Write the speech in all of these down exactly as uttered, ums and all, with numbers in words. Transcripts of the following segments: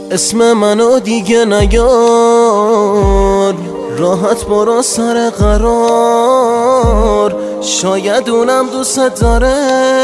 اسم منو دیگه نیار، راحت برو سر قرار. شاید اونم دوست داره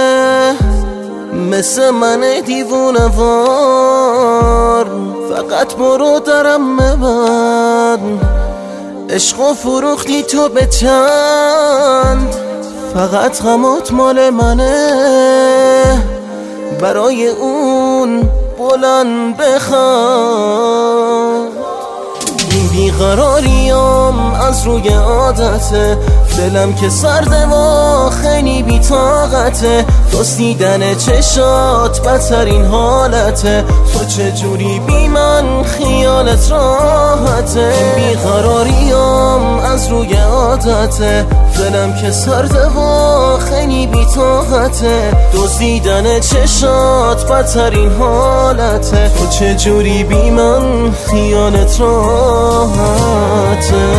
مثل من دیوونه وار. فقط برو درم ببند، عشق و فروختی تو به چند. فقط غمات مال منه، برای اون بلند بخواد. این بیقراریام از روی عادته، دلم که سرده و خیلی بی طاقته. دزدیدن چشات بدترین حالته، تو چجوری بی من خیالت راحته. این بیقراریام از روی عادته، دلم که سرده و خیلی بی طاقته. دزدیدن چشات بدترین حالته، تو چجوری بی من خیالت راحته.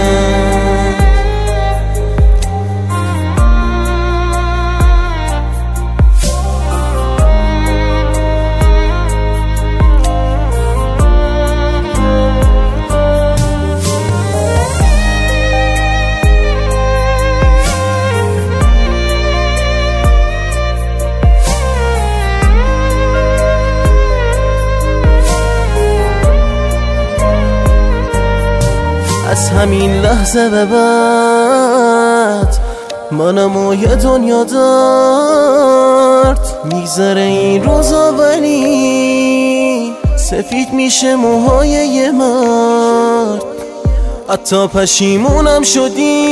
از همین لحظه به بعد منم و یه دنیا درد میگذره این روزا، ولی سفید میشه موهای یه مرد. حتی پشیمونم شدی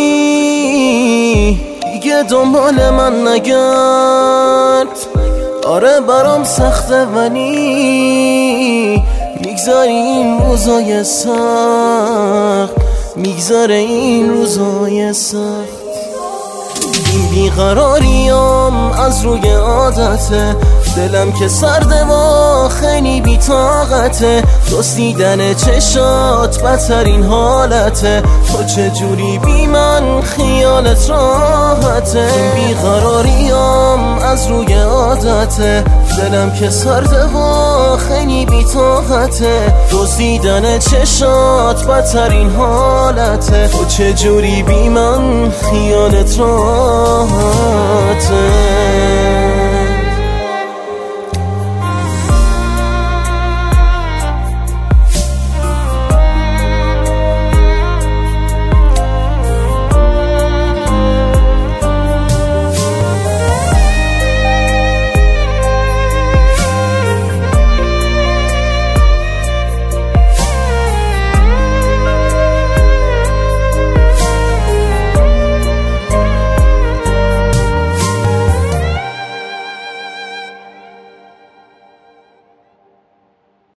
دیگه دنبال من نگرد. آره برام سخته ولی میگذاری این روزای سخت، میگذاره این روزای سخت. این بیقراریام از روی عادته، دلم که سرده و خیلی بی طاقته. دزدیدن چشات بدترین حالته، تو چجوری بی من خیالت راحته. این بیقراریام از روی عادته، دلم که سرده و خیلی بی طاقته. دزدیدن چشات بدترین حالته، تو چجوری بی من خیالت راحته.